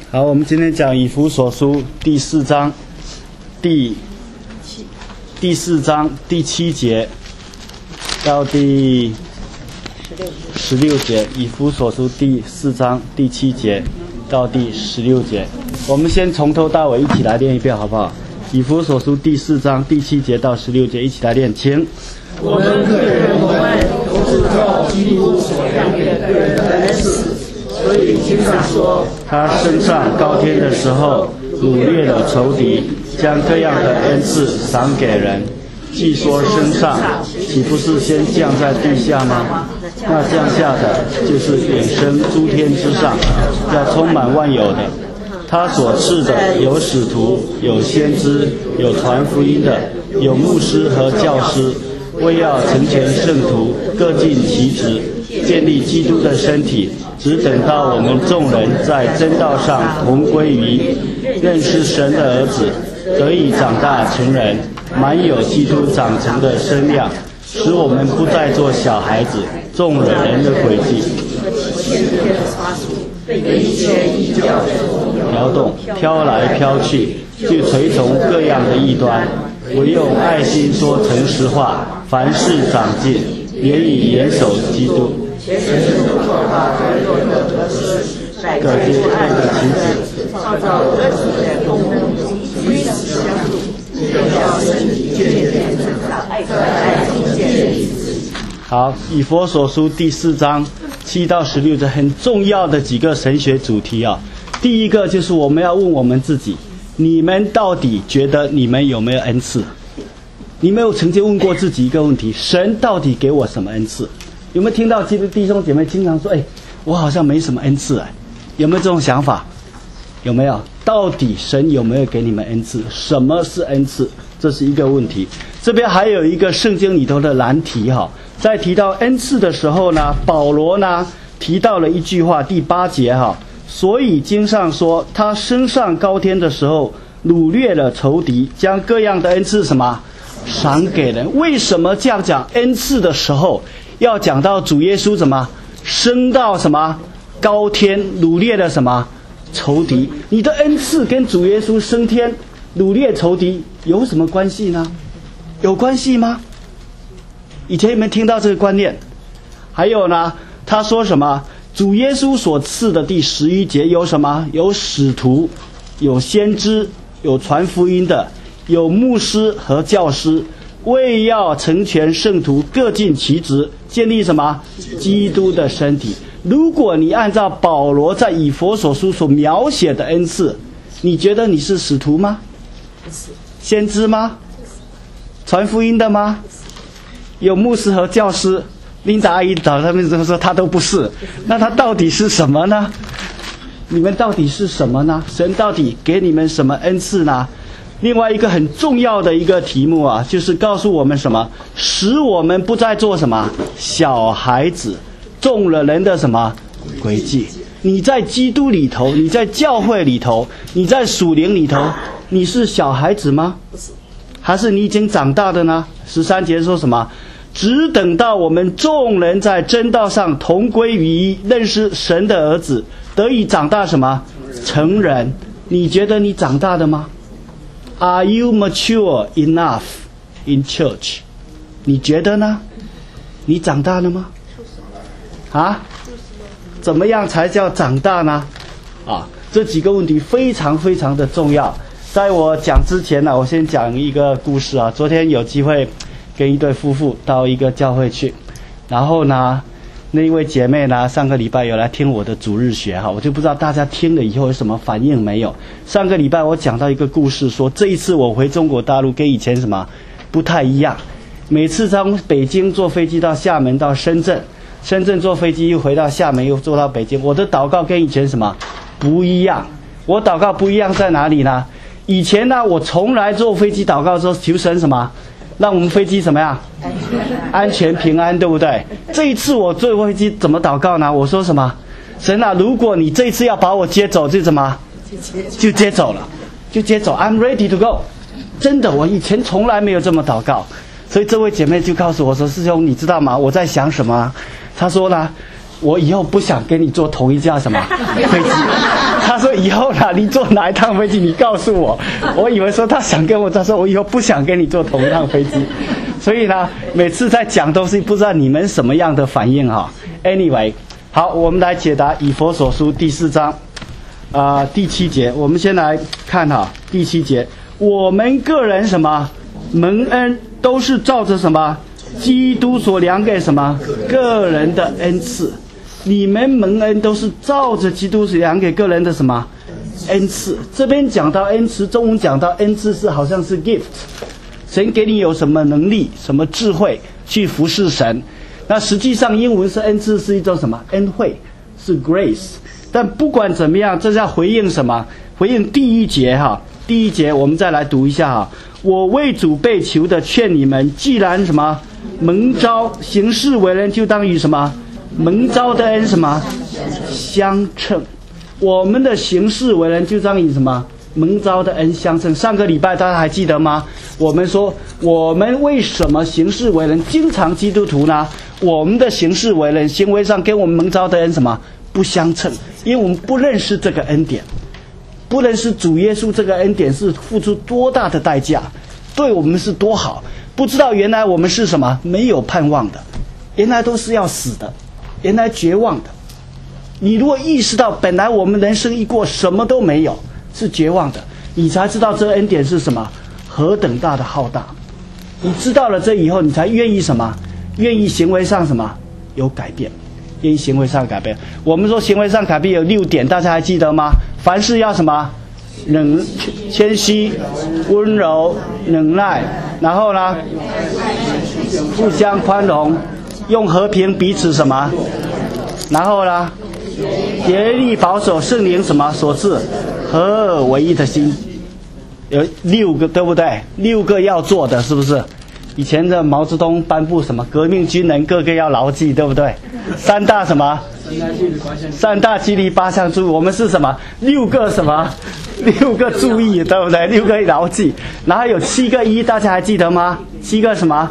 好，我们今天讲以弗所书第4章第4章第7节到第16节，以弗所书第4章第7节到第16节。我们先从头到尾一起来念一遍好不好？以弗所书第4章第7节到16节，一起来念，请。 我们个人同爱都是照基督所量给个人的恩赐，所以经上说， 他升上高天的时候，掳掠了仇敌，将各样的恩赐赏给人。既说升上，岂不是先降在地下吗？那降下的就是远升诸天之上，要充满万有的。他所赐的有使徒，有先知，有传福音的，有牧师和教师，为要成全圣徒，各尽其职，建立基督的身体，只等到我们众人在真道上同归于一，认识神的儿子，得以长大成人，满有基督长成的身量，使我们不再做小孩子，中了人的诡计， 被一些异教摇动，飘来飘去，去随从各样的异端，唯用爱心说诚实话，凡事长进，也以严守基督。各皆爱的妻子， 创造各体的功能，彼此相处，要身体渐渐成长，在爱中建立自己。 好，以弗所书第4章7到16节很重要的几个神学主题啊。第一个就是我们要问我们自己，你们到底觉得你们有没有恩赐？你没有曾经问过自己一个问题：神到底给我什么恩赐？有没有听到弟兄姐妹经常说：“我好像没什么恩赐哎。”有没有这种想法？有没有？到底神有没有给你们恩赐？什么是恩赐？这是一个问题。这边还有一个圣经里头的难题哈。在提到恩赐的时候呢，保罗呢提到了一句话，第8节哈。所以经上说，他升上高天的时候，掳掠了仇敌，将各样的恩赐什么赏给人。为什么这样讲恩赐的时候，要讲到主耶稣什么升到什么高天，掳掠了什么仇敌？你的恩赐跟主耶稣升天掳掠仇敌有什么关系呢？有关系吗？以前有没有听到这个观念？还有呢，他说什么？主耶稣所赐的第11节有什么？有使徒，有先知，有传福音的，有牧师和教师，为要成全圣徒，各尽其职，建立什么？基督的身体。如果你按照保罗在以弗所书所描写的恩赐，你觉得你是使徒吗？先知吗？传福音的吗？有牧师和教师？琳达阿姨找他们说他都不是，那他到底是什么呢？你们到底是什么呢？神到底给你们什么恩赐呢？另外一个很重要的一个题目啊，就是告诉我们什么？使我们不再做什么小孩子，中了人的什么诡计。你在基督里头，你在教会里头，你在属灵里头，你是小孩子吗？还是你已经长大的呢？13节说什么？只等到我们众人在真道上同归于一，认识神的儿子，得以长大什么成人。你觉得你长大的吗？ Are you mature enough in church？ 你觉得呢？你长大了吗？啊？怎么样才叫长大呢？这几个问题非常非常的重要。在我讲之前呢，我先讲一个故事啊。昨天有机会跟一对夫妇到一个教会去，然后呢，那一位姐妹呢，上个礼拜有来听我的主日学哈，我就不知道大家听了以后有什么反应没有。上个礼拜我讲到一个故事，说这一次我回中国大陆跟以前什么不太一样。每次从北京坐飞机到厦门到深圳，深圳坐飞机又回到厦门又坐到北京，我的祷告跟以前什么不一样。我祷告不一样在哪里呢？以前呢，我从来坐飞机祷告的时候求神什么？让我们飞机怎么样？安全平安，对不对？这一次我坐飞机怎么祷告呢？我说什么？神啊，如果你这一次要把我接走，就怎么？就接走了，就接走。I'm ready to go。真的，我以前从来没有这么祷告。所以这位姐妹就告诉我说：“师兄，你知道吗？我在想什么？”她说呢， 我以后不想跟你坐同一架什么飞机。他说以后啦，你坐哪一趟飞机你告诉我。我以为说他想跟我，他说我以后不想跟你坐同一趟飞机。所以呢，每次在讲东西，不知道你们什么样的反应哈。Anyway， 好，我们来解答以弗所书第4章，第7节。我们先来看哈，第7节，我们个人什么蒙恩都是照着什么基督所量给什么个人的恩赐。你们蒙恩都是照着基督所量给个人的什么恩赐。这边讲到恩赐，中文讲到恩赐是好像是 gift， 神给你有什么能力什么智慧去服侍神。那实际上英文是恩赐是一种什么恩惠，是 grace。 但不管怎么样，这是要回应什么？回应第1节哈。第1节我们再来读一下哈。我为主被囚的劝你们，既然什么蒙召行事为人，就当与什么蒙召的恩什么相称。我们的行事为人就当与什么蒙召的恩相称。上个礼拜大家还记得吗？我们说我们为什么行事为人经常基督徒呢？我们的行事为人行为上跟我们蒙召的恩什么不相称，因为我们不认识这个恩典，不认识主耶稣这个恩典是付出多大的代价，对我们是多好，不知道原来我们是什么没有盼望的，原来都是要死的，原来绝望的。你如果意识到本来我们人生一过什么都没有，是绝望的，你才知道这恩典是什么何等大的浩大。你知道了这以后，你才愿意什么愿意行为上什么有改变，愿意行为上改变。我们说行为上改变有6点，大家还记得吗？凡事要什么谦虚、温柔、忍耐，然后呢互相宽容，用和平彼此什么，然后呢竭力保守圣灵什么所赐合而为一的心。有6个，对不对？6个要做的，是不是？以前的毛泽东颁布什么革命军人个个要牢记，对不对？3大什么3大纪律8项注意，我们是什么6个什么6个注意，对不对？6个牢记，然后有7个一，大家还记得吗？7个什么？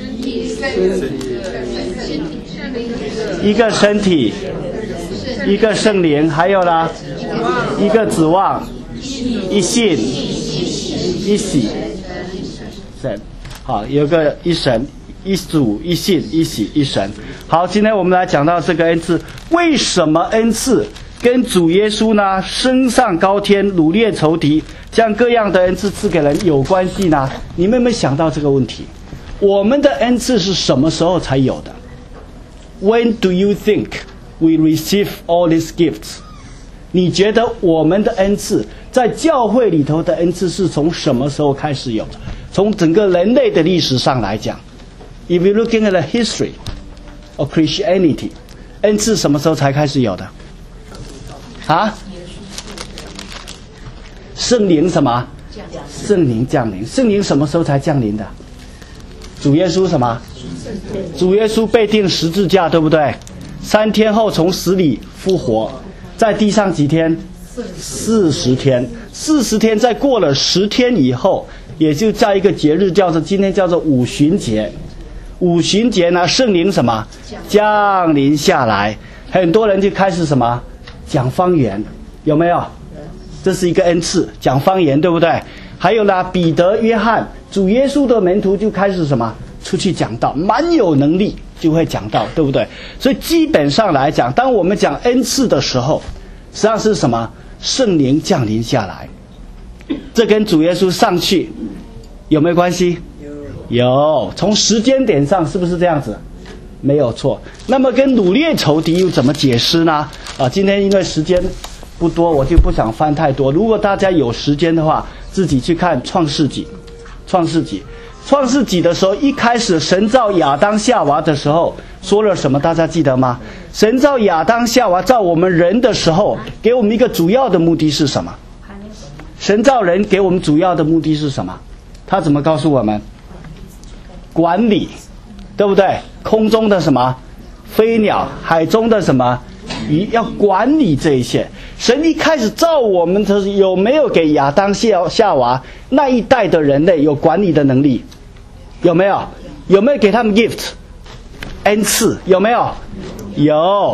一个身体，一个圣灵，还有呢一个指望，一信，一喜，神。好，有个一神、一主、一信、一喜、一神。好，今天我们来讲到这个恩赐，为什么恩赐跟主耶稣呢升上高天，掳掠仇敌，将各样的恩赐赐给人有关系呢？你们有没有想到这个问题？我们的恩赐是什么时候才有的？ When do you think we receive all these gifts？ 你觉得我们的恩赐在教会里头的恩赐是从什么时候开始有的？从整个人类的历史上来讲 ，If you looking at the history of Christianity， 恩赐什么时候才开始有的？啊？圣灵什么？圣灵降临。圣灵什么时候才降临的？主耶稣什么？主耶稣被钉十字架，对不对？3天后从死里复活，在地上几天？40天。40天，再过了10天以后，也就在一个节日今天叫做五旬节。五旬节呢，圣灵什么降临下来，很多人就开始什么讲方言，有没有？这是一个恩赐，讲方言，对不对？还有呢，彼得、约翰，主耶稣的门徒就开始什么出去讲道，蛮有能力就会讲道，对不对？所以基本上来讲，当我们讲恩赐的时候，实际上是什么？圣灵降临下来，这跟主耶稣上去有没有关系？有。从时间点上是不是这样子？没有错。那么跟掳掠仇敌又怎么解释呢？今天因为时间不多，我就不想翻太多。如果大家有时间的话，自己去看创世纪。创世纪的时候，一开始神造亚当夏娃的时候说了什么？大家记得吗？神造亚当夏娃造我们人的时候，给我们一个主要的目的是什么？神造人给我们主要的目的是什么？他怎么告诉我们？管理，对不对？空中的什么飞鸟，海中的什么鱼，要管理这一切。神一开始造我们的时候，有没有给亚当夏娃那一代的人类有管理的能力？有没有？有没有给他们 gift 恩赐？有没有？有。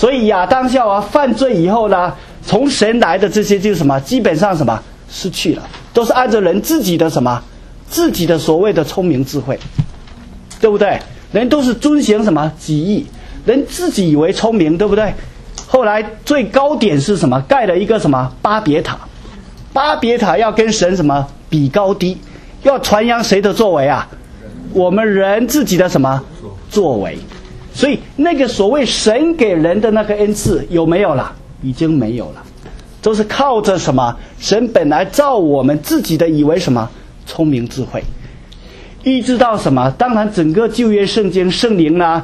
所以亚当夏娃犯罪以后呢，从神来的这些就是什么？基本上什么失去了，都是按照人自己的什么，自己的所谓的聪明智慧，对不对？人都是遵循什么己意，人自己以为聪明，对不对？后来最高点是什么？盖了一个什么巴别塔，巴别塔要跟神什么比高低，要传扬谁的作为啊？我们人自己的什么作为？所以那个所谓神给人的那个恩赐有没有了？已经没有了，都是靠着什么？神本来造我们自己的以为什么聪明智慧，一直到什么？当然整个旧约圣经圣灵呢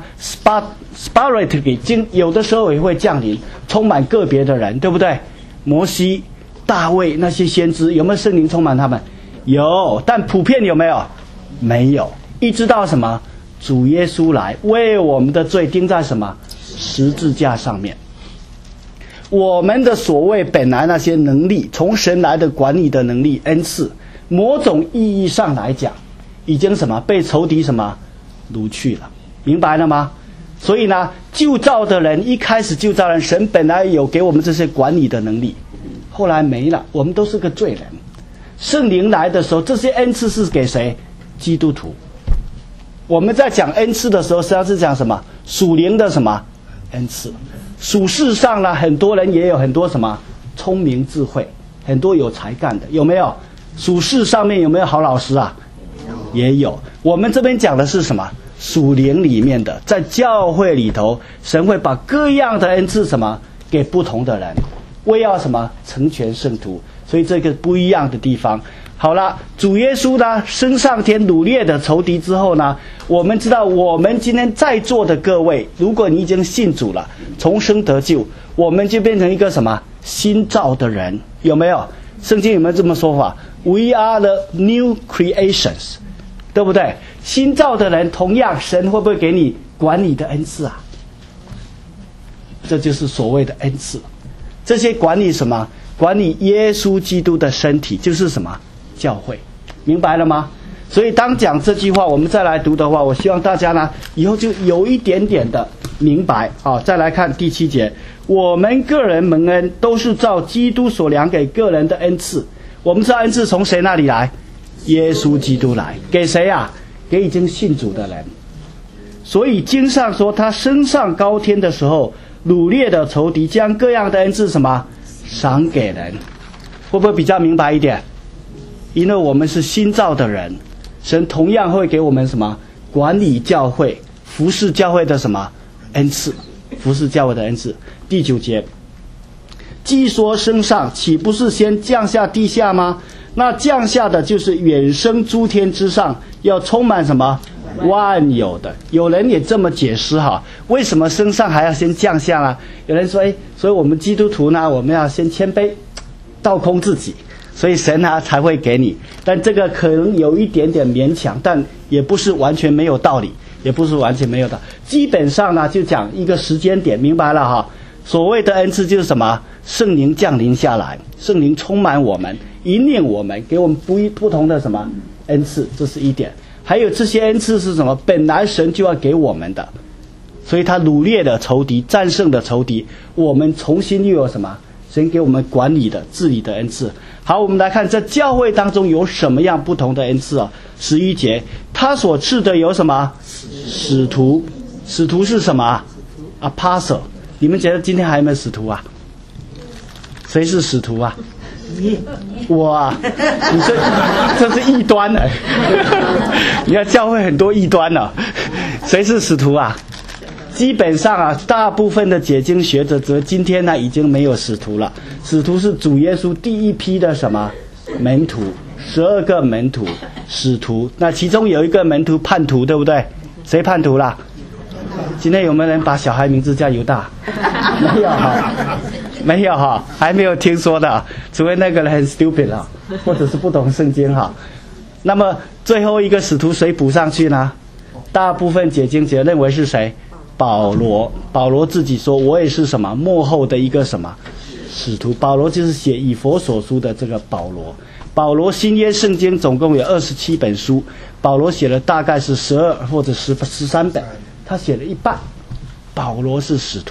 ，Spirit 给有的时候也会降临，充满个别的人，对不对？摩西、大卫那些先知有没有圣灵充满他们？有，但普遍有没有？没有。一直到什么？主耶稣来为我们的罪钉在什么十字架上面。我们的所谓本来那些能力，从神来的管理的能力恩赐，某种意义上来讲，已经什么被仇敌什么掳去了，明白了吗？所以呢，救造的人一开始救造人，神本来有给我们这些管理的能力，后来没了，我们都是个罪人。圣灵来的时候，这些恩赐是给谁？基督徒。我们在讲恩赐的时候，实际上是讲什么？属灵的什么恩赐？属世上呢，很多人也有很多什么聪明智慧，很多有才干的，有没有？属世上面有没有好老师啊？也有。我们这边讲的是什么？属灵里面的，在教会里头，神会把各样的恩赐什么给不同的人，为要什么成全圣徒。所以这个不一样的地方。好了，主耶稣呢升上天掳掠的仇敌之后呢，我们知道我们今天在座的各位，如果你已经信主了，重生得救，我们就变成一个什么新造的人，有没有？圣经有没有这么说法？ We are the new creations， 对不对？新造的人，同样神会不会给你管理的恩赐啊？这就是所谓的恩赐。这些管理什么？管理耶稣基督的身体，就是什么？教会，明白了吗？所以当讲这句话，我们再来读的话，我希望大家呢以后就有一点点的明白。好，再来看第7节，我们个人蒙恩都是照基督所量给个人的恩赐。我们知道恩赐从谁那里来？耶稣基督来，给谁啊？给已经信主的人。所以经上说，他升上高天的时候，掳掠的仇敌将各样的恩赐什么赏给人。会不会比较明白一点？因为我们是新造的人，神同样会给我们什么管理教会、服侍教会的什么恩赐，服侍教会的恩赐。第9节，既说升上，岂不是先降下地下吗？那降下的就是远升诸天之上，要充满什么万有的。有人也这么解释哈，为什么升上还要先降下呢？有人说，所以我们基督徒呢，我们要先谦卑，倒空自己，所以神啊才会给你。但这个可能有一点点勉强，但也不是完全没有道理，也不是完全没有的。基本上呢，就讲一个时间点，明白了哈。所谓的恩赐就是什么？圣灵降临下来，圣灵充满我们，引领我们，给我们不同的什么恩赐，这是一点。还有这些恩赐是什么？本来神就要给我们的，所以他掳掠的仇敌，战胜的仇敌，我们重新又有什么？神给我们管理的、治理的恩赐。好，我们来看在教会当中有什么样不同的恩赐啊？11节，他所赐的有什么？使徒。使徒是什么 ？Apostle。你们觉得今天还有没有使徒啊？谁是使徒啊？我啊，你说这是异端了。你看教会很多异端了，谁是使徒啊？基本上啊，大部分的解经学者则今天呢已经没有使徒了。使徒是主耶稣第一批的什么门徒，12个门徒，使徒。那其中有一个门徒叛徒，对不对？谁叛徒啦？今天有没有人把小孩名字叫犹大？没有哈，没有哈，还没有听说的，除非那个人很 stupid 啊，或者是不懂圣经哈。那么最后一个使徒谁补上去呢？大部分解经者认为是谁？保罗。保罗自己说，我也是什么末后的一个什么使徒。保罗就是写以弗所书的这个保罗。保罗新约圣经总共有27本书，保罗写了大概是12或者13本，他写了一半。保罗是使徒，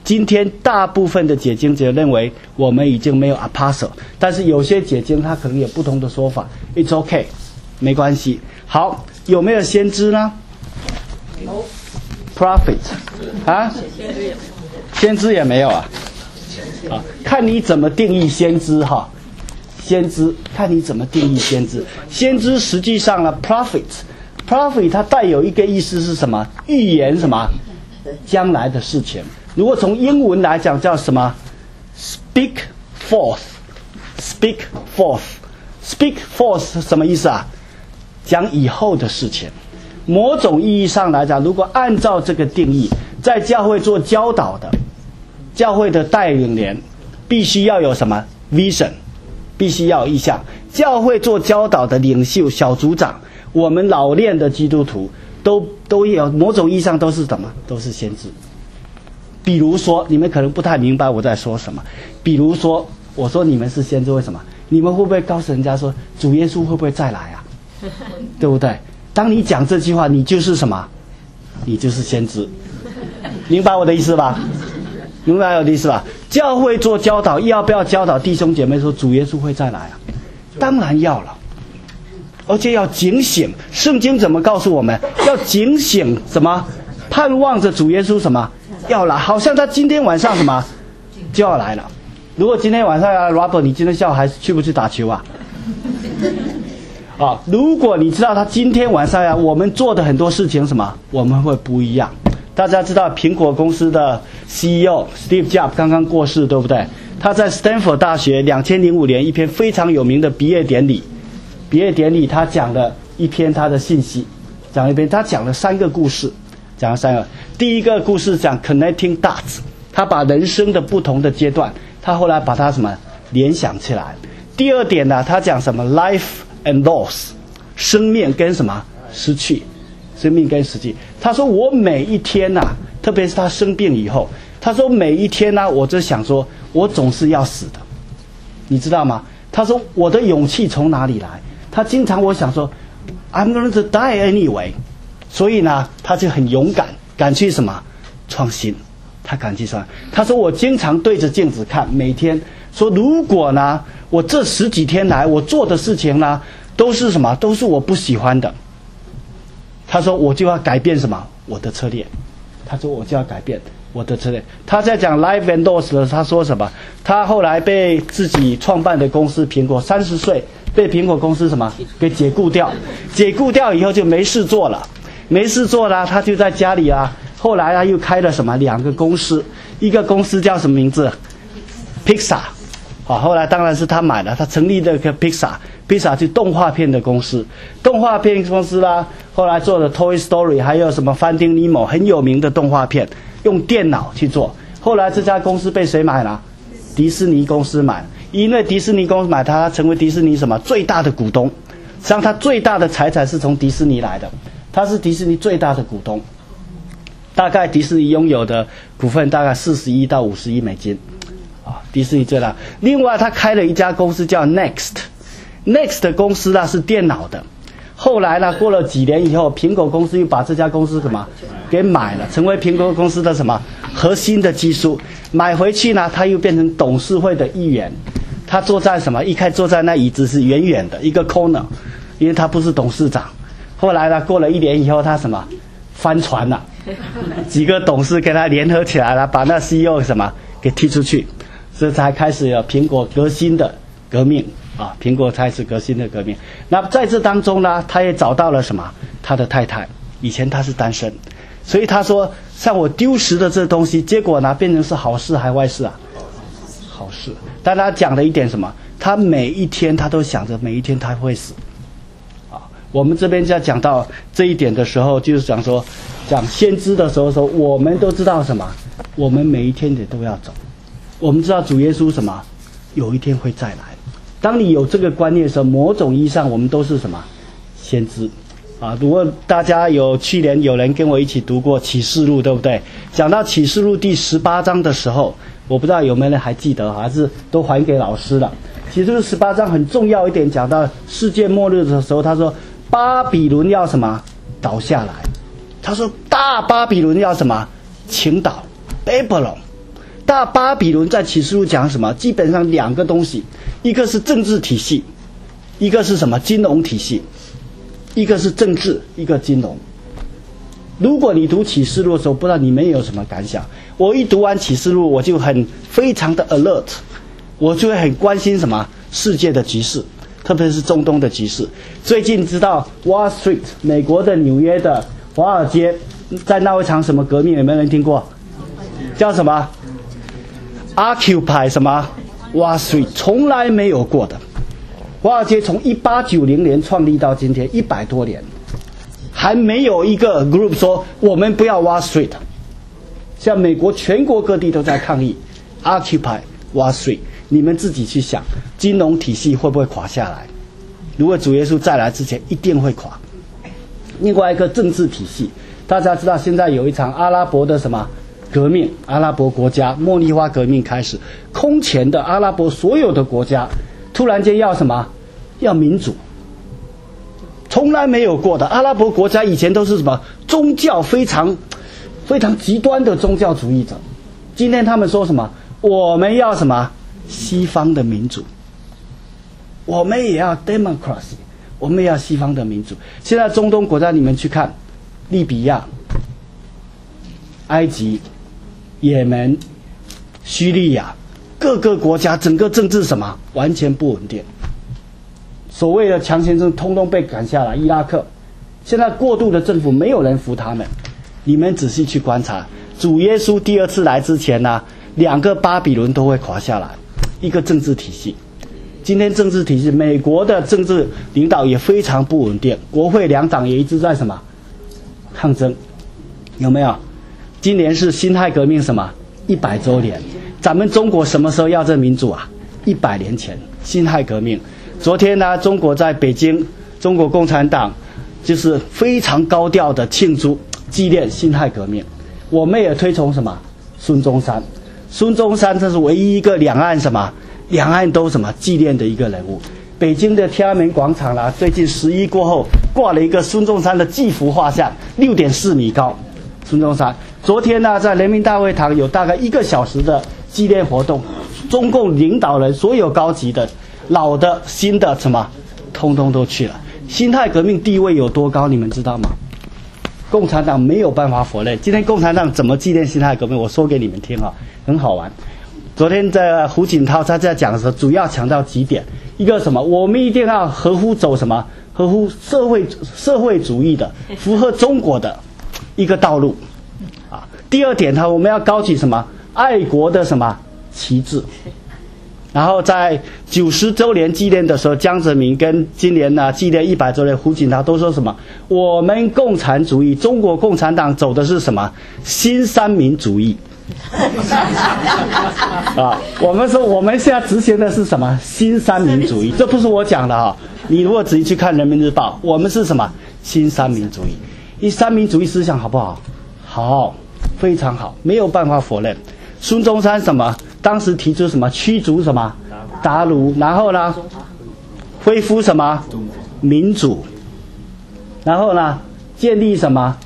今天大部分的解经者认为我们已经没有 apostle， 但是有些解经他可能有不同的说法。It's okay， 没关系。好，有没有先知呢？Prophet 啊，先知也没有啊。啊，看你怎么定义先知哈。先知看你怎么定义先知。先知实际上呢 ，prophet 它带有一个意思是什么？预言什么？将来的事情。如果从英文来讲叫什么 ？Speak forth，speak forth，speak forth 是什么意思啊？讲以后的事情。某种意义上来讲，如果按照这个定义，在教会做教导的，教会的带领人必须要有什么 vision， 必须要有意向。教会做教导的领袖、小组长，我们老练的基督徒都有某种意义上都是什么？都是先知。比如说，你们可能不太明白我在说什么。比如说，我说你们是先知，为什么？你们会不会告诉人家说，主耶稣会不会再来啊？对不对？当你讲这句话，你就是什么？你就是先知。明白我的意思吧？明白我的意思吧？教会做教导，要不要教导弟兄姐妹说主耶稣会再来啊？当然要了，而且要警醒。圣经怎么告诉我们？要警醒什么？盼望着主耶稣什么要来？好像他今天晚上什么就要来了。如果今天晚上要来 Robert， 你今天下午还去不去打球啊？啊，如果你知道他今天晚上呀，我们做的很多事情什么，我们会不一样。大家知道苹果公司的 CEO Steve Jobs 刚刚过世，对不对？他在 Stanford 大学2005年一篇非常有名的毕业典礼，他讲了一篇他的信息，他讲了3个故事，讲了3个。第一个故事讲 connecting dots， 他把人生的不同的阶段，他后来把它什么联想起来。第二点呢，他讲什么 life and loss， 生命跟什么失去，生命跟失去。他说我每一天呐，特别是他生病以后，他说每一天呢，我就想说我总是要死的，你知道吗？他说我的勇气从哪里来？他经常我想说 I'm going to die anyway， 所以呢他就很勇敢去什么创新，他敢去创。他说我经常对着镜子看，每天说如果呢我这10几天来我做的事情呢都是什么，都是我不喜欢的，他说我就要改变什么我的策略。他说我就要改变我的策略。他在讲 life and loss 的时候，他说什么？他后来被自己创办的公司苹果30岁被苹果公司什么给解雇掉以后就没事做了，他就在家里啊。后来他又开了什么2个公司，一个公司叫什么名字 Pixar， 好，后来当然是他买了，他成立这个 Pixar 是动画片的公司，啦，后来做了 Toy Story， 还有什么 Finding Nemo 很有名的动画片，用电脑去做。后来这家公司被谁买了？迪士尼公司买了，因为迪士尼公司买它，成为迪士尼什么最大的股东。实际上他最大的财产是从迪士尼来的，他是迪士尼最大的股东，大概迪士尼拥有的股份大概40亿到50亿美金，啊，迪士尼最大。另外他开了一家公司叫 Next 公司呢是电脑的。后来呢，过了几年以后，苹果公司又把这家公司什么给买了，成为苹果公司的什么核心的技术。买回去呢，他又变成董事会的一员。他坐在什么？一开始坐在那椅子是远远的一个 corner， 因为他不是董事长。后来呢，过了1年以后，他什么翻船了，几个董事跟他联合起来了，把那 CEO 什么给踢出去，这才开始有苹果革新的革命。啊，苹果才是革新的革命。那在这当中呢，他也找到了什么？他的太太，以前他是单身，所以他说，像我丢失的这东西，结果呢变成是好事还坏事啊？好事。但他讲了一点什么？他每一天他都想着每一天他会死。啊，我们这边在讲到这一点的时候，就是讲说，讲先知的时候说，我们都知道什么？我们每一天也都要走。我们知道主耶稣什么？有一天会再来。当你有这个观念的时候，某种意义上我们都是什么先知啊？如果大家去年有人跟我一起读过启示录，对不对？讲到启示录第18章的时候，我不知道有没有人还记得，还是都还给老师了。启示录18章很重要一点，讲到世界末日的时候，他说巴比伦要什么倒下来，他说大巴比伦要什么倾倒 Babylon， 大巴比伦在启示录讲什么？基本上两个东西，一个是政治体系，一个是什么？金融体系。一个是政治，一个金融。如果你读启示录的时候，不知道你们有什么感想？我一读完启示录，我就非常的 alert， 我就会很关心什么世界的局势，特别是中东的局势。最近知道 Wall Street 美国的纽约的华尔街在闹一场什么革命？有没有人听过？叫什么 ？Occupy 什么 Wall Street， 从来没有过的。华尔街从1890年创立到今天100多年，还没有一个 group 说我们不要 Wall Street。像美国全国各地都在抗议 Occupy Wall Street。你们自己去想，金融体系会不会垮下来？如果主耶稣再来之前，一定会垮。另外一个政治体系，大家知道现在有一场阿拉伯的什么革命？阿拉伯国家茉莉花革命开始，空前的阿拉伯所有的国家突然间要什么？要民主，从来没有过的。阿拉伯国家以前都是什么宗教非常极端的宗教主义者，今天他们说什么？我们要什么？西方的民主，我们也要 democracy， 我们也要西方的民主。现在中东国家你们去看，利比亚、埃及、也门、叙利亚，各个国家整个政治什么完全不稳定。所谓的强先生通通被赶下来，伊拉克现在过渡的政府没有人服他们。你们仔细去观察，主耶稣第二次来之前呢，两个巴比伦都会垮下来，一个政治体系。今天政治体系，美国的政治领导也非常不稳定，国会两党也一直在什么抗争，有没有？今年是辛亥革命什么100周年，咱们中国什么时候要这民主啊？100年前辛亥革命。昨天呢，中国在北京，中国共产党就是非常高调的庆祝纪念辛亥革命。我们也推崇什么？孙中山。孙中山这是唯一一个两岸都什么纪念的一个人物。北京的天安门广场啦，最近11过后挂了一个孙中山的巨幅画像，6.4米高。孙中山昨天呢，在人民大会堂有大概1个小时的纪念活动，中共领导人所有高级的老的新的什么通通都去了。辛亥革命地位有多高你们知道吗？共产党没有办法否认。今天共产党怎么纪念辛亥革命，我说给你们听啊，很好玩。昨天在胡锦涛他在讲的时候，主要强调几点：一个什么，我们一定要合乎走什么，合乎社会主义的，符合中国的一个道路啊。第二点，我们要高举什么爱国的什么旗帜。然后在90周年纪念的时候，江泽民跟今年呢纪念100周年，胡锦涛都说什么？我们共产主义，中国共产党走的是什么？新三民主义。啊，我们说我们现在执行的是什么？新三民主义，这不是我讲的啊。你如果仔细去看《人民日报》，我们是什么？新三民主义。一三民主义思想好不好？好，非常好，没有办法否认。孙中山什么？当时提出什么？驱逐什么？鞑虏，然后呢？恢复什么？民主，然后呢？建立什么？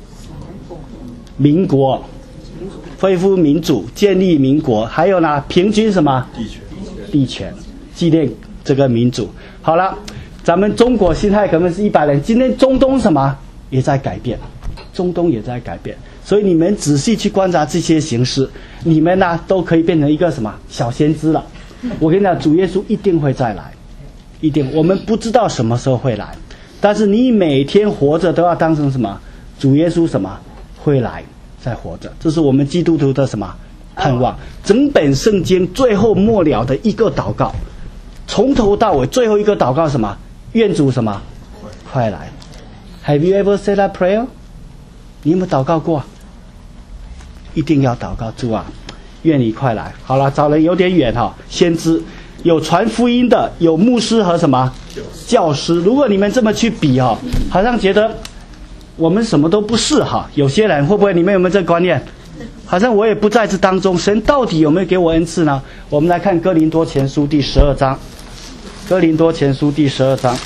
民国，恢复民主，建立民国，还有呢？平均什么？地权，纪念这个民主。好了，咱们中国辛亥革命是100年，今天中东什么也在改变，中东也在改变。所以你们仔细去观察这些形式，你们呢都可以变成一个什么小先知了。我跟你讲，主耶稣一定会再来，一定。我们不知道什么时候会来，但是你每天活着都要当成什么？主耶稣什么会来，再活着，这是我们基督徒的什么盼望。整本圣经最后末了的一个祷告，从头到尾最后一个祷告什么？愿主什么快来。Have you ever said that prayer？ 你有没有祷告过？一定要祷告，主啊，愿你快来。好了，找人有点远哈，先知有传福音的，有牧师和什么教师。如果你们这么去比哈，好像觉得我们什么都不是哈。有些人会不会你们有没有这个观念？好像我也不在这当中，神到底有没有给我恩赐呢？我们来看哥林多前书第12章，哥林多前书第12章，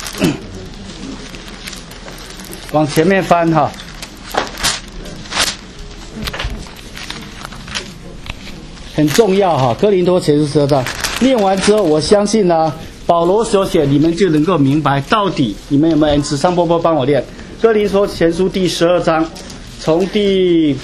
往前面翻哈。 很重要哈。哥林多前书12章念完之后，我相信呢，保罗所写你们就能够明白到底你们有没有恩赐。上波波帮我念哥林多前书第12章，从第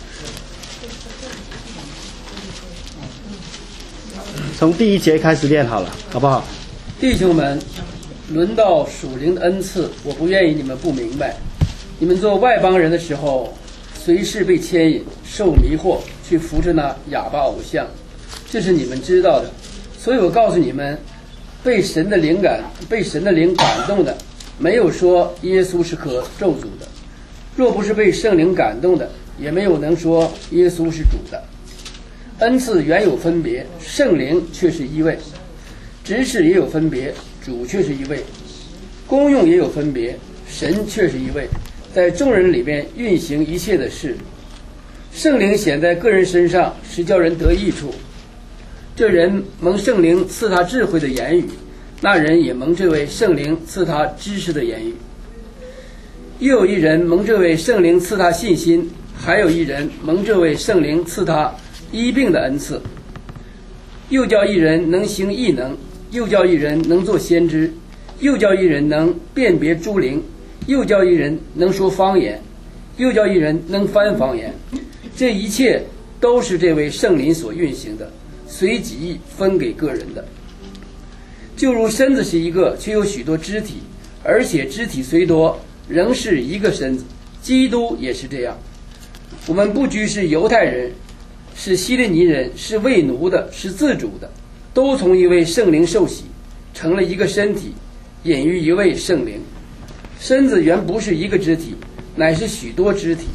1节开始念好了，好不好？ 弟兄们，论到属灵的恩赐，我不愿意你们不明白。你们做外邦人的时候，随时被牵引、受迷惑，去扶持那哑巴偶像，这是你们知道的。所以我告诉你们，被神的灵感动的，没有说耶稣是可咒诅的；若不是被圣灵感动的，也没有能说耶稣是主的。恩赐原有分别，圣灵却是一位；执事也有分别，主却是一位；功用也有分别，神却是一位，在众人里边运行一切的事。圣灵显在个人身上，是叫人得益处。这人蒙圣灵赐他智慧的言语，那人也蒙这位圣灵赐他知识的言语。又有一人蒙这位圣灵赐他信心，还有一人蒙这位圣灵赐他医病的恩赐。又叫一人能行异能，又叫一人能做先知，又叫一人能辨别诸灵，又叫一人能说方言，又叫一人能翻方言。这一切都是这位圣灵所运行的，随己意分给个人的。就如身子是一个，却有许多肢体，而且肢体虽多，仍是一个身子。基督也是这样。我们不拘是犹太人，是希利尼人，是为奴的，是自主的，都从一位圣灵受洗，成了一个身体，隐于一位圣灵。身子原不是一个肢体，乃是许多肢体。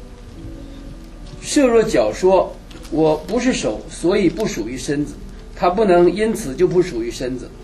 设若脚说我不是手，所以不属于身子，它不能因此就不属于身子。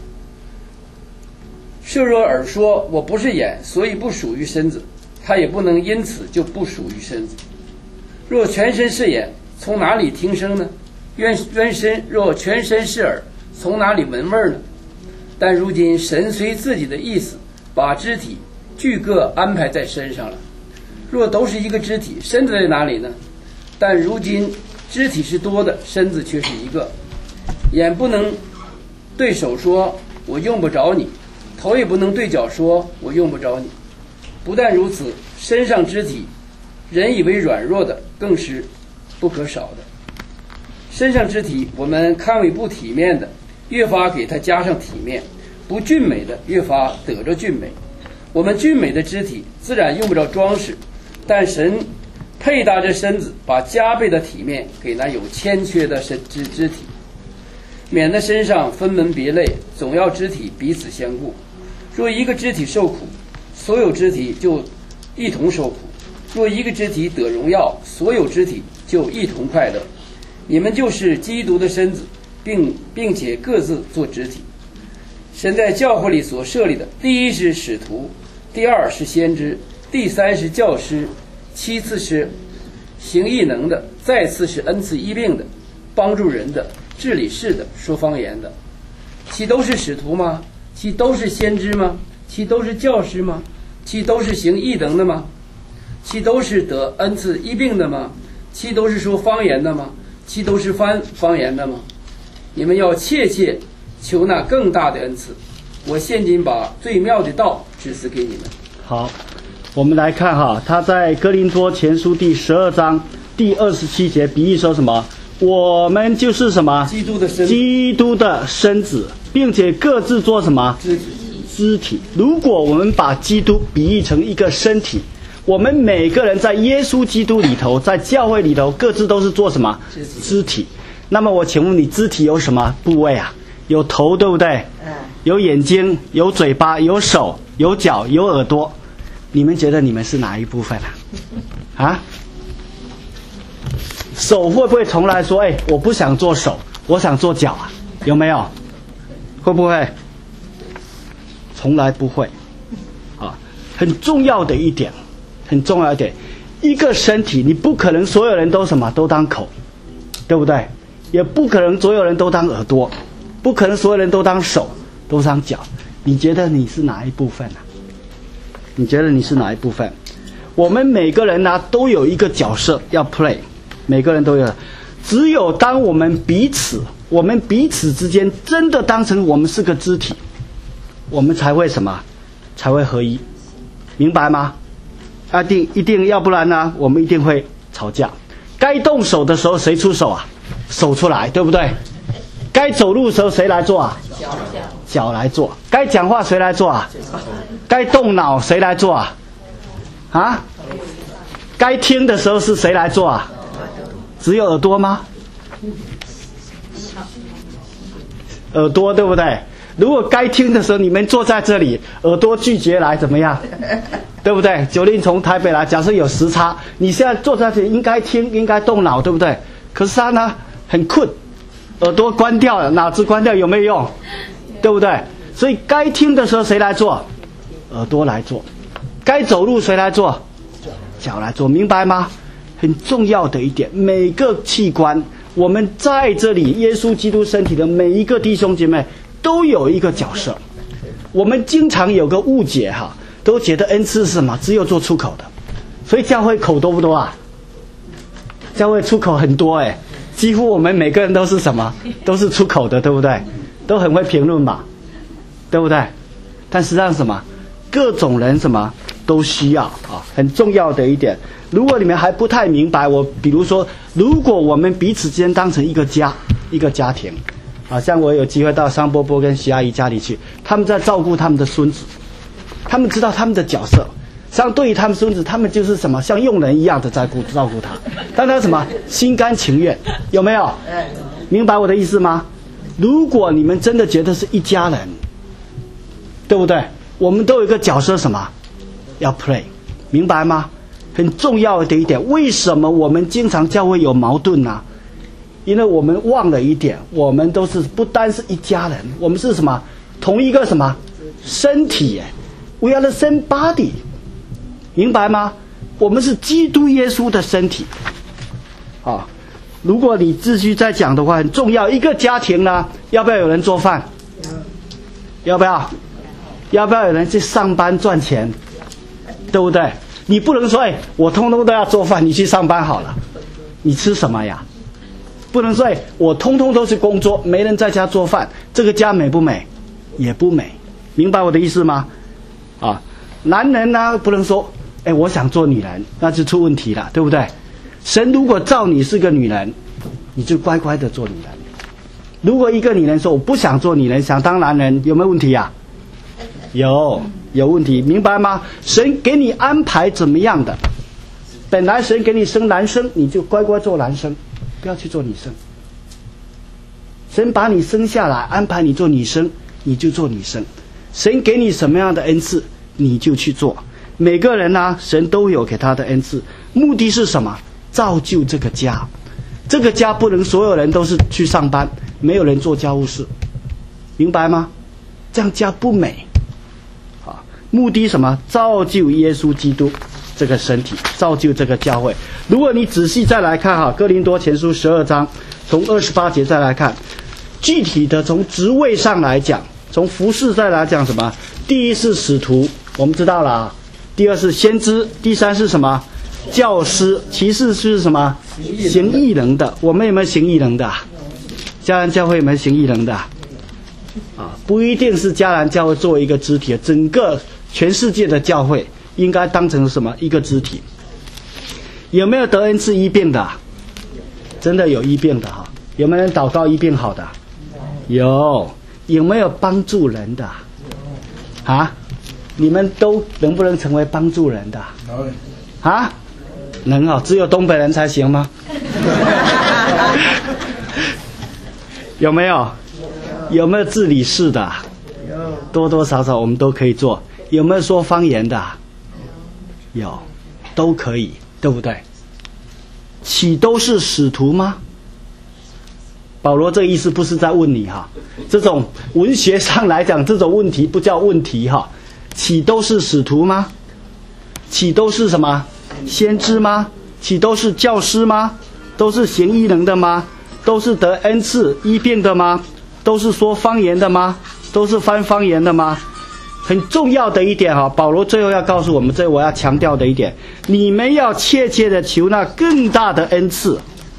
设若耳说我不是眼，所以不属于身子，它也不能因此就不属于身子。若全身是眼，从哪里听声呢？若全身是耳，从哪里闻味呢？但如今神随自己的意思，把肢体俱各安排在身上了。若都是一个肢体，身子在哪里呢？但如今肢体是多的，身子却是一个。眼不能对手说我用不着你，头也不能对脚说我用不着你。不但如此，身上肢体人以为软弱的，更是不可少的。身上肢体我们看为不体面的，越发给它加上体面；不俊美的，越发得着俊美。我们俊美的肢体自然用不着装饰，但神配搭着身子，把加倍的体面给那有欠缺的肢体，免得身上分门别类，总要肢体彼此相顾。若一个肢体受苦，所有肢体就一同受苦；若一个肢体得荣耀，所有肢体就一同快乐。你们就是基督的身子，并且各自做肢体。神在教会里所设立的，第一是使徒，第二是先知，第三是教师，其次是行异能的，再次是恩赐医病的，帮助人的，治理事的，说方言的。其都是使徒吗？其都是先知吗？其都是教师吗？其都是行异能的吗？其都是得恩赐医病的吗？其都是说方言的吗？其都是翻方言的吗？你们要切切求那更大的恩赐。我现今把最妙的道指示给你们。 好，我们来看哈，他在哥林多前书第12章第27节比喻说什么？我们就是什么？ 基督的身子， 基督的身子，并且各自做什么？肢体。如果我们把基督比喻成一个身体，我们每个人在耶稣基督里头，在教会里头，各自都是做什么？肢体。那么我请问你，肢体有什么部位啊？有头，对不对？有眼睛，有嘴巴，有手，有脚，有耳朵。你们觉得你们是哪一部分啊？手会不会从来说，我不想做手，我想做脚啊？有没有？会不会？从来不会。很重要的一点，一个身体你不可能所有人都什么都当口，对不对？也不可能所有人都当耳朵，不可能所有人都当手，都当脚。你觉得你是哪一部分啊？你觉得你是哪一部分？我们每个人呢，都有一个角色要 play， 每个人都有。 只有当我们彼此之间真的当成我们是个肢体，我们才会什么？才会合一，明白吗？一定，要不然呢，我们一定会吵架。该动手的时候谁出手啊？手出来，对不对？该走路的时候谁来做啊？脚来做。该讲话谁来做啊？该动脑谁来做啊？啊？该听的时候是谁来做啊？只有耳朵吗？耳朵，对不对？如果该听的时候你们坐在这里，耳朵拒绝来怎么样？对不对？九令从台北来，假设有时差，你现在坐在这里应该听，应该动脑，对不对？可是他呢很困，耳朵关掉了，脑子关掉，有没有用？对不对？所以该听的时候谁来做？耳朵来做。该走路谁来做？脚来做，明白吗？很重要的一点，每个器官，我们在这里耶稣基督身体的每一个弟兄姐妹都有一个角色。我们经常有个误解哈，都觉得恩赐是什么？只有做出口的。所以教会口多不多啊？教会出口很多几乎我们每个人都是什么？都是出口的，对不对？都很会评论嘛，对不对？但实际上什么？各种人什么都需要啊，很重要的一点。如果你们还不太明白，比如说，如果我们彼此之间当成一个家，一个家庭，啊，像我有机会到商波波跟徐阿姨家里去，他们在照顾他们的孙子，他们知道他们的角色，相对于他们孙子，他们就是什么，像佣人一样的照顾他，但他什么心甘情愿，有没有？明白我的意思吗？如果你们真的觉得是一家人，对不对？我们都有一个角色，什么？要 play， 明白吗？很重要的一点，为什么我们经常教会有矛盾呢？因为我们忘了一点，我们都是不单是一家人，我们是什么？同一个什么身体？We are the same body， 明白吗？我们是基督耶稣的身体。啊，如果你继续再讲的话，很重要。一个家庭呢，要不要有人做饭？要不要？要不要有人去上班赚钱？对不对？你不能说我通通都要做饭，你去上班好了，你吃什么呀？不能说我通通都是工作，没人在家做饭，这个家美不美？也不美，明白我的意思吗？啊，男人呢不能说我想做女人，那就出问题了，对不对？神如果造你是个女人，你就乖乖的做女人。如果一个女人说我不想做女人，想当男人，有没有问题啊？有问题，明白吗？神给你安排怎么样的？本来神给你生男生，你就乖乖做男生，不要去做女生。神把你生下来，安排你做女生，你就做女生。神给你什么样的恩赐，你就去做。每个人呢，神都有给他的恩赐，目的是什么？造就这个家。这个家不能所有人都是去上班，没有人做家务事，明白吗？这样家不美。目的什么？造就耶稣基督这个身体，造就这个教会。如果你仔细再来看哥林多前书12章从28节再来看，具体的从职位上来讲，从服事再来讲什么？第一是使徒，我们知道了第二是先知，第三是什么？教师，其次是什么？行异能的。我们有没有行异能的？迦南教会有没有行异能的？不一定是迦南教会作为一个肢体，整个全世界的教会应该当成什么？一个肢体。有没有得恩赐医病的？真的有医病的有没有人祷告医病好的？有。有没有帮助人的？你们都能不能成为帮助人的？能只有东北人才行吗？有没有？有没有治理事的？多多少少我们都可以做。有没有说方言的？有，都可以，对不对？岂都是使徒吗？保罗这意思不是在问你这种文学上来讲，这种问题不叫问题岂都是使徒吗？岂都是什么？先知吗？岂都是教师吗？都是行异能的吗？都是得恩赐医病的吗？都是说方言的吗？都是翻方言的吗？很重要的一点保罗最后要告诉我们，这我要强调的一点，你们要切切的求那更大的恩赐，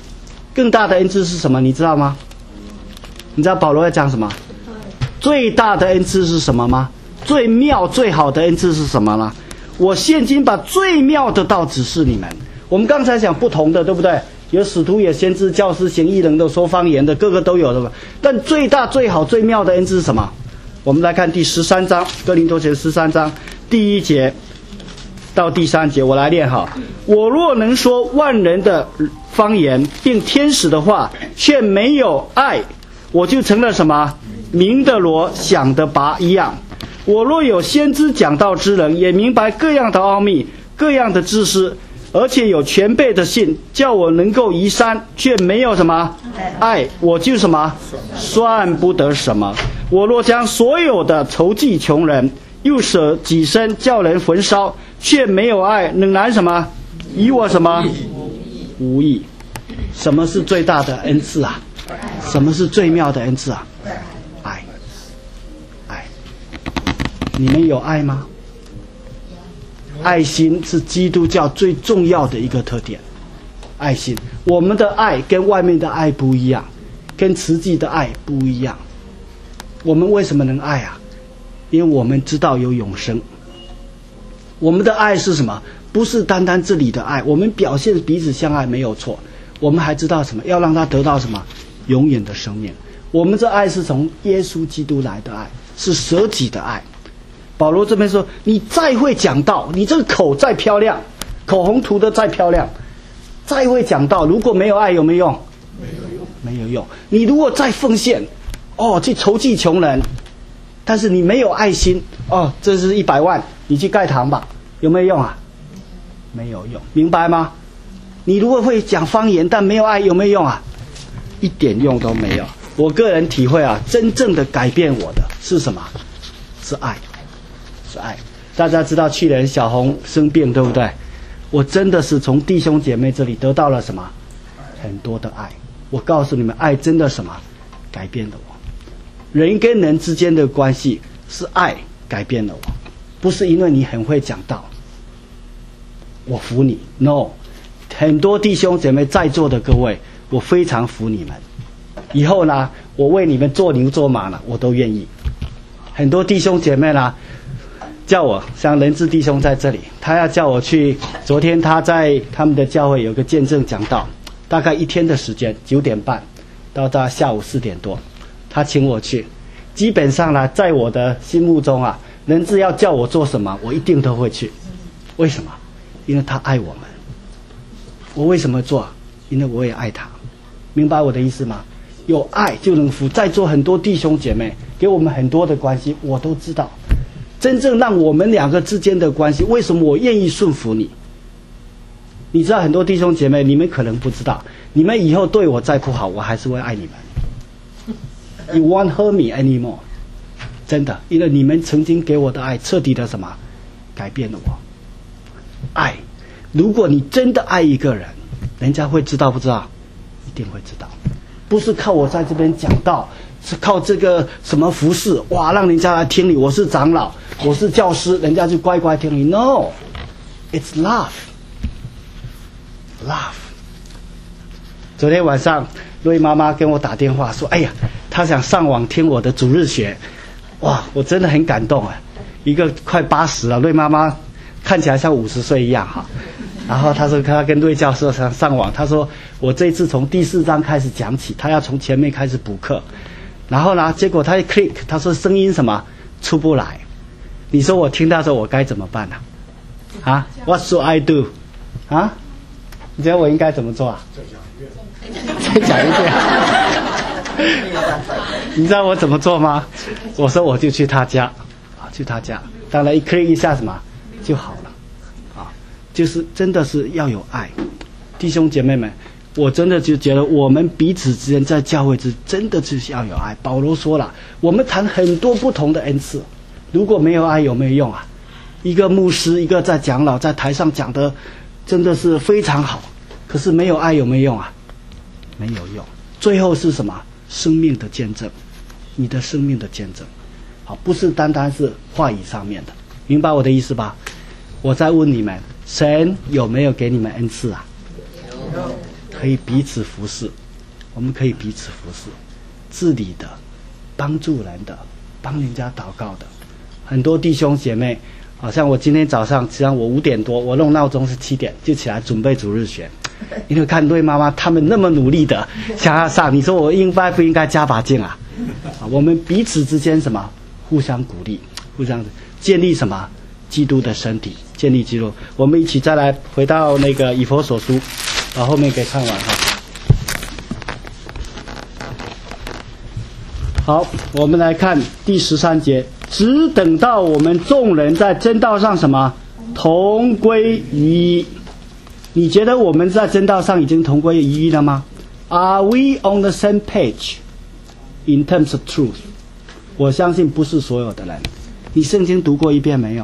更大的恩赐是什么？你知道吗？你知道保罗要讲什么？最大的恩赐是什么吗？最妙最好的恩赐是什么呢？我现今把最妙的道指示你们。我们刚才讲不同的，对不对？有使徒，有先知，教师，行异能的，说方言的，个个都有的。但最大最好最妙的恩赐是什么？我们来看第13章，哥林多前13章第1节到第3节，我来念哈。我若能说万人的方言，并天使的话，却没有爱，我就成了什么？明的锣，响的钹一样。我若有先知讲道之能，也明白各样的奥秘，各样的知识，而且有全备的信，叫我能够移山，却没有什么爱，我就什么算不得什么。我若将所有的筹济穷人，又舍己身叫人焚烧，却没有爱，能拿什么？以我什么？无益。什么是最大的恩赐啊？什么是最妙的恩赐啊？爱。爱。你们有爱吗？爱心是基督教最重要的一个特点。爱心，我们的爱跟外面的爱不一样，跟实际的爱不一样。我们为什么能爱啊？因为我们知道有永生。我们的爱是什么？不是单单这里的爱，我们表现彼此相爱没有错，我们还知道什么？要让他得到什么？永远的生命。我们这爱是从耶稣基督来的爱，是舍己的爱。保罗这边说，你再会讲道，你这个口再漂亮，口红涂得再漂亮，再会讲道，如果没有爱有没有用？没有用。你如果再奉献，去筹济穷人，但是你没有爱心，这是100万，你去盖堂吧，有没有用啊？没有用，明白吗？你如果会讲方言，但没有爱，有没有用啊？一点用都没有。我个人体会啊，真正的改变我的是什么？是爱，是爱。大家知道去年小红生病，对不对？我真的是从弟兄姐妹这里得到了什么？很多的爱。我告诉你们，爱真的什么？改变了我。人跟人之间的关系是爱改变了我，不是因为你很会讲道，我服你。No， 很多弟兄姐妹在座的各位，我非常服你们。以后呢，我为你们做牛做马呢，我都愿意。很多弟兄姐妹呢，叫我，像仁智弟兄在这里，他要叫我去。昨天他在他们的教会有个见证讲道，大概1天的时间，9点半到大概下午4点多，他请我去。基本上呢，在我的心目中啊，仁智要叫我做什么，我一定都会去。为什么？因为他爱我们。我为什么做？因为我也爱他。明白我的意思吗？有爱就能服。在座很多弟兄姐妹给我们很多的关系，我都知道。真正让我们两个之间的关系，为什么我愿意顺服你？你知道很多弟兄姐妹，你们可能不知道，你们以后对我再不好，我还是会爱你们。You won't hurt me anymore， 真的，因为你们曾经给我的爱，彻底的什么，改变了我。爱，如果你真的爱一个人，人家会知道不知道？一定会知道。不是靠我在这边讲道，是靠这个什么服饰，哇，让人家来听你，我是长老，我是教师，人家就乖乖听你。No， it's love。昨天晚上，瑞妈妈跟我打电话说，哎呀，她想上网听我的主日学，哇，我真的很感动啊！一个快80了，瑞妈妈看起来像50岁一样哈。然后她说，她跟瑞教授上网，她说我这一次从第4章开始讲起，她要从前面开始补课。然后呢，结果她一 click， 她说声音什么出不来。你说我听到说我该怎么办呢？啊 ？What should I do？ 啊？你觉得我应该怎么做啊？再讲一遍。你知道我怎么做吗？我说我就去他家，去他家。当然一 click 一下什么就好了。就是真的是要有爱，弟兄姐妹们，我真的就觉得我们彼此之间在教会之真的就是要有爱。保罗说了，我们谈很多不同的恩赐，如果没有爱有没有用啊？一个牧师，一个在讲老，在台上讲的真的是非常好，可是没有爱有没有用啊？没有用。最后是什么？生命的见证，你的生命的见证，好，不是单单是话语上面的，明白我的意思吧？我在问你们，神有没有给你们恩赐啊？可以彼此服侍， 我们可以彼此服侍，治理的，帮助人的，帮人家祷告的。很多弟兄姐妹，好像我今天早上，实际上我5点多，我弄闹钟是7点就起来准备主日学，因为看对妈妈他们那么努力的想要上，你说我应该不应该加把劲啊？我们彼此之间什么互相鼓励，互相建立什么基督的身体，建立基督。我们一起再来回到那个以弗所书，把后面给看完哈。好，我们来看第13节，只等到我们众人在真道上什么同归于一。你觉得我们在真道上已经同归于一了吗？ Are we on the same page in terms of truth？ 我相信不是所有的人。你圣经读过一遍没有？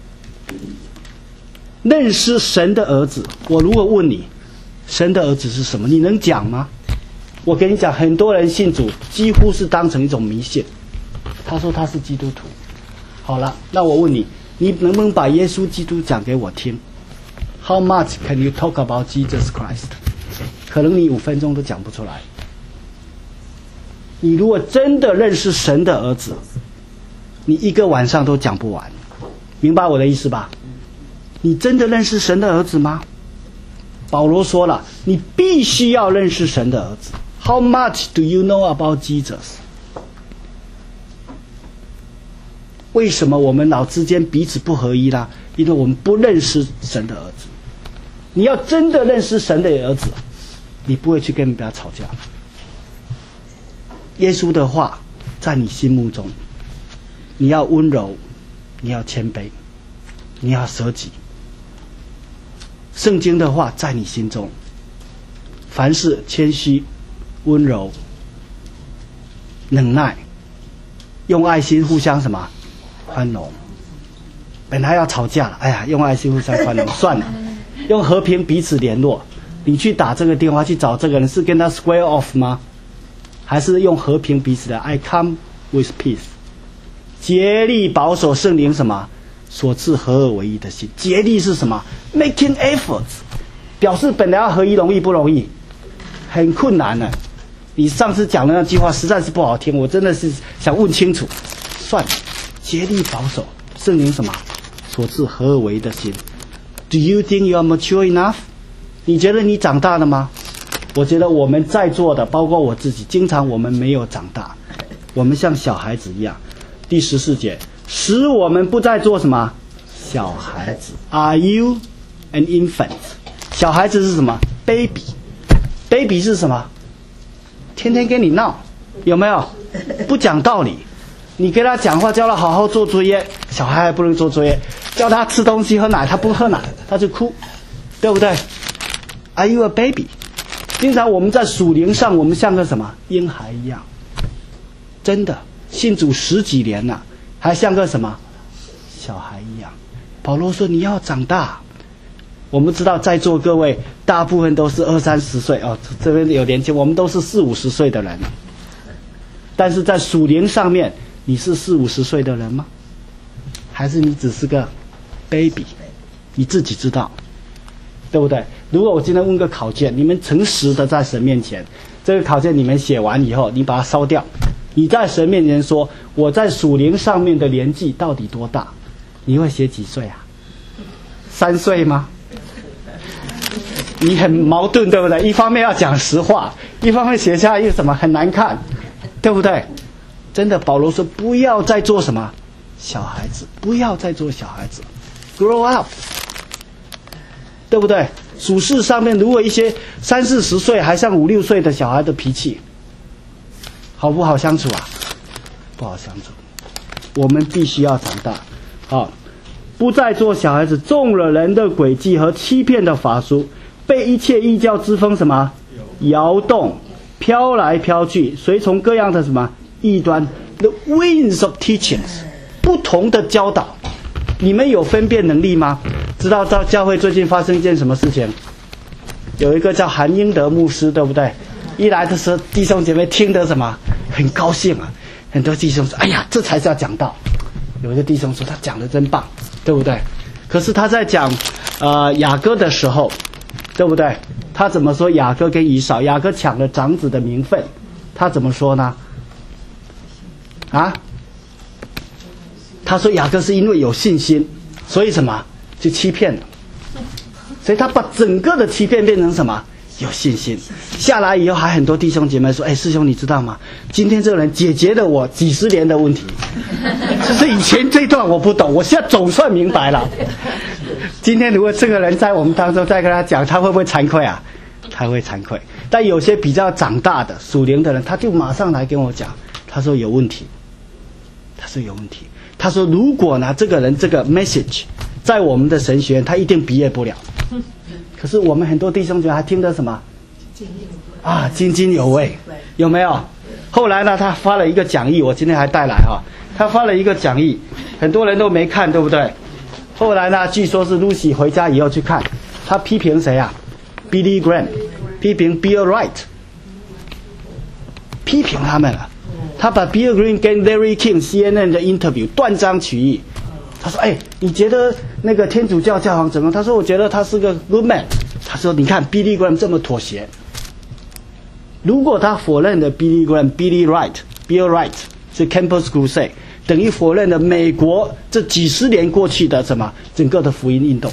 认识神的儿子，我如果问你神的儿子是什么，你能讲吗？我跟你讲，很多人信主几乎是当成一种迷信。他说他是基督徒。好了，那我问你，你能不能把耶稣基督讲给我听？ How much can you talk about Jesus Christ？ 可能你5分钟都讲不出来。你如果真的认识神的儿子，你1个晚上都讲不完。明白我的意思吧？你真的认识神的儿子吗？保罗说了，你必须要认识神的儿子。How much do you know about Jesus？ 为什么我们老之间彼此不合一啦？因为我们不认识神的儿子。你要真的认识神的儿子，你不会去跟人家吵架。耶稣的话在你心目中，你要温柔，你要谦卑，你要舍己。圣经的话在你心中，凡事谦虚、温柔、忍耐，用爱心互相什么宽容。本来要吵架了，哎呀，用爱心互相宽容算了，用和平彼此联络。你去打这个电话去找这个人，是跟他 square off 吗？还是用和平彼此的 I come with peace？ 竭力保守圣灵什么所赐合而为一的心。竭力是什么 ？Making efforts， 表示本来要合一容易不容易？很困难的。你上次讲的那句话实在是不好听，我真的是想问清楚。算了，竭力保守圣灵什么所赐合而为一的心。Do you think you are mature enough？ 你觉得你长大了吗？我觉得我们在座的，包括我自己，经常我们没有长大，我们像小孩子一样。第14节，使我们不再做什么小孩子。Are you an infant？ 小孩子是什么 ？Baby。Baby 是什么？天天跟你闹，有没有？不讲道理。你跟他讲话，叫他好好做作业，小孩还不能做作业。叫他吃东西喝奶，他不喝奶，他就哭，对不对 ？Are you a baby？ 经常我们在属灵上，我们像个什么婴孩一样，真的信主10几年了，还像个什么小孩一样。保罗说你要长大。我们知道在座各位大部分都是20、30岁哦，这边有年轻，我们都是40、50岁的人。但是在属灵上面，你是40、50岁的人吗？还是你只是个 baby？ 你自己知道，对不对？如果我今天问个考卷，你们诚实的在神面前，这个考卷你们写完以后，你把它烧掉，你在神面前说，我在属灵上面的年纪到底多大？你会写几岁啊？3岁吗？你很矛盾，对不对？一方面要讲实话，一方面写下来又什么很难看，对不对？真的，保罗说不要再做什么小孩子，不要再做小孩子 ，grow up， 对不对？属世上面如果一些30、40岁还像5、6岁的小孩的脾气，好不好相处啊？不好相处。我们必须要长大，啊，不再做小孩子，中了人的诡计和欺骗的法术，被一切异教之风什么摇动，飘来飘去，随从各样的什么异端 ，the winds of teachings， 不同的教导。你们有分辨能力吗？知道到教会最近发生一件什么事情？有一个叫韩英德牧师，对不对？一来的时候，弟兄姐妹听得什么很高兴啊，很多弟兄说：“哎呀，这才是要讲道。”有一个弟兄说：“他讲得真棒，对不对？”可是他在讲雅歌的时候，对不对？ 他怎么说雅各跟以扫？雅各抢了长子的名分，他怎么说呢？啊？他说雅各是因为有信心，所以什么就欺骗了，所以他把整个的欺骗变成什么？有信心。下来以后还很多弟兄姐妹说，哎，师兄你知道吗？今天这个人解决了我几十年的问题，就是以前这段我不懂，我现在总算明白了。今天如果这个人在我们当中再跟他讲，他会不会惭愧啊？他会惭愧。但有些比较长大的属灵的人，他就马上来跟我讲，他说有问题，他说有问题，他说如果呢这个人这个 message 在我们的神学院，他一定毕业不了。可是我们很多弟兄姐妹还听得什么啊，津津有味，有没有？后来呢，他发了一个讲义，我今天还带来哈，他发了一个讲义，很多人都没看，对不对？后来呢，据说是 Lucy 回家以后去看，他批评谁啊 ？Billy Graham， 批评 Bill Wright， 批评他们了。他把 Bill Graham 跟 Larry King CNN 的 interview 断章取义。他说：“哎，你觉得那个天主教教皇怎么？”他说：“我觉得他是个 good man。”他说：“你看 Billy Graham 这么妥协。如果他否认了 Billy Graham、Bill Wright 是 Campus Crusade， 等于否认了美国这几十年过去的什么整个的福音运动。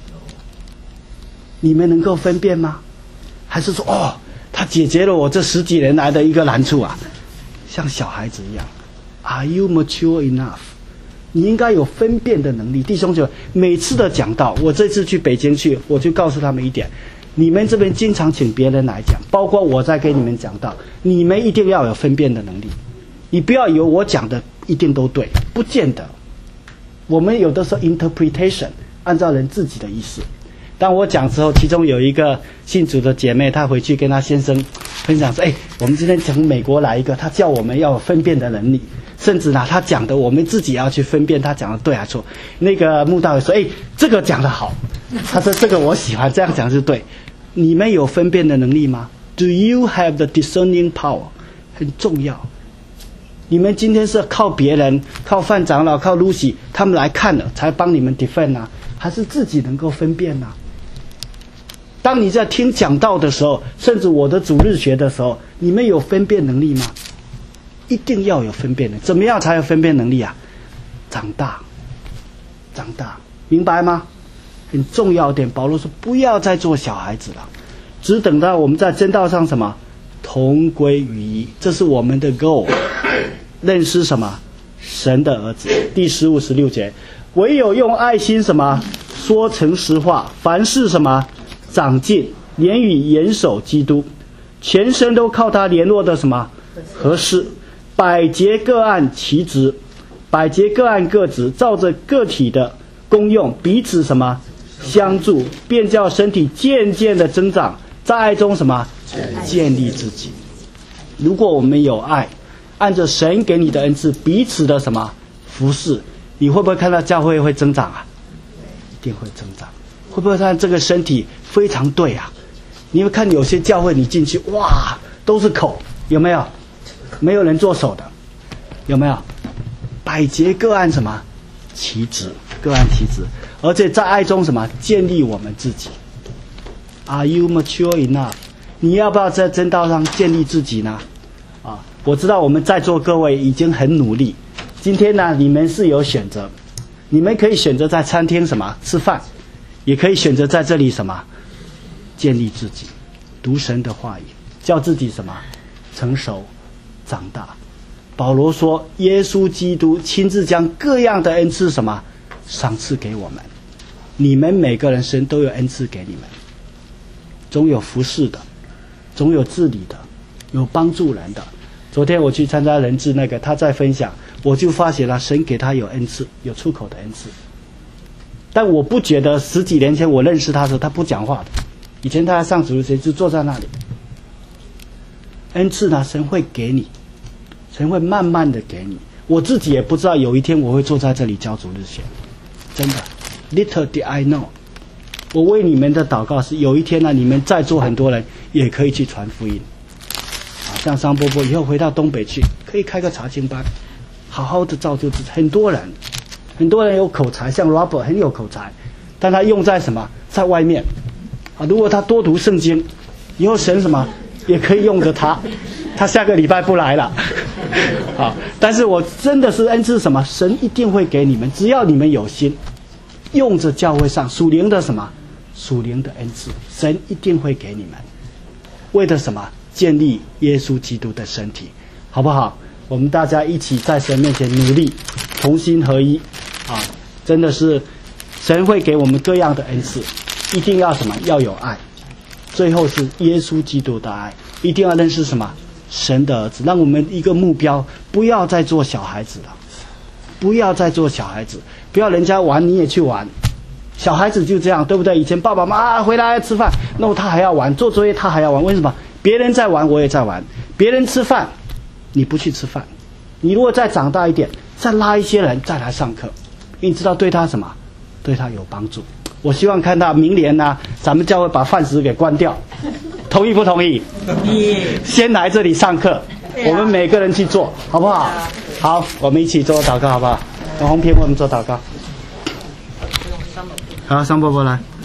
你们能够分辨吗？还是说哦，他解决了我这十几年来的一个难处啊？像小孩子一样 ，Are you mature enough？” 你应该有分辨的能力，弟兄姐妹。每次的讲道，我这次去北京去，我就告诉他们一点：你们这边经常请别人来讲，包括我在给你们讲道，你们一定要有分辨的能力。你不要以为我讲的一定都对，不见得。我们有的时候 interpretation 按照人自己的意思。当我讲之后，其中有一个信主的姐妹，她回去跟她先生分享说：“哎，我们今天从美国来一个，他叫我们要有分辨的能力。”甚至呢，他讲的我们自己也要去分辨他讲的对还是错。那个慕道友说：“哎，这个讲得好。”他说：“这个我喜欢，这样讲是对。”你们有分辨的能力吗 ？Do you have the discerning power？ 很重要。你们今天是靠别人、靠范长老、靠 Lucy 他们来看了，才帮你们 defend 啊，还是自己能够分辨啊？当你在听讲道的时候，甚至我的主日学的时候，你们有分辨能力吗？一定要有分辨能力。怎么样才有分辨能力啊？长大，明白吗？很重要一点，保罗说不要再做小孩子了，只等到我们在真道上什么同归于一，这是我们的 goal。认识什么？神的儿子。第15、16节，唯有用爱心什么说诚实话，凡事什么长进，言语严守基督，全身都靠他联络的什么合适。百节各按其职，百节各按各职，照着个体的功用彼此什么相助，便叫身体渐渐的增长，在爱中什么建立自己。如果我们有爱，按着神给你的恩赐彼此的什么服侍，你会不会看到教会会增长啊？一定会增长。会不会看这个身体非常对啊？你会看有些教会你进去，哇，都是口，有没有？没有人做手的，有没有？百节各按什么其职，各按其职，而且在爱中什么建立我们自己。Are you mature enough？ 你要不要在真道上建立自己呢？啊，我知道我们在座各位已经很努力。今天呢，你们是有选择，你们可以选择在餐厅什么吃饭，也可以选择在这里什么建立自己，读神的话语，叫自己什么成熟长大。保罗说耶稣基督亲自将各样的恩赐什么赏赐给我们，你们每个人神都有恩赐给你们，总有服侍的，总有治理的，有帮助人的。昨天我去参加人治那个，他在分享，我就发现了神给他有恩赐，有出口的恩赐。但我不觉得10几年前我认识他的时候他不讲话的，以前他在上主日学就坐在那里。恩赐呢，神会给你，神会慢慢的给你。我自己也不知道有一天我会坐在这里教主日学，真的 little did I know。 我为你们的祷告是有一天呢，你们在座很多人也可以去传福音啊，像张伯伯以后回到东北去，可以开个查经班，好好的造就自己。很多人有口才，像 Robert 很有口才，但他用在什么？在外面啊，如果他多读圣经，以后神什么也可以用着他。他下个礼拜不来了，好，但是我真的是恩赐什么？神一定会给你们，只要你们有心，用着教会上属灵的什么？属灵的恩赐，神一定会给你们。为了什么？建立耶稣基督的身体，好不好？我们大家一起在神面前努力，同心合一，啊，真的是神会给我们各样的恩赐，一定要什么？要有爱，最后是耶稣基督的爱，一定要认识什么？神的儿子，让我们一个目标，不要再做小孩子了，不要再做小孩子，不要人家玩你也去玩，小孩子就这样，对不对？以前爸爸妈妈回来吃饭，那他还要玩，做作业他还要玩，为什么？别人在玩，我也在玩；别人吃饭，你不去吃饭。你如果再长大一点，再拉一些人再来上课，你知道对他什么？对他有帮助。我希望看到明年呢，咱们教会把饭食给关掉。同意不同意？先来这里上课，我们每个人去做，好不好？好，我们一起做祷告，好不好？红平，我们做祷告。好，桑伯伯来。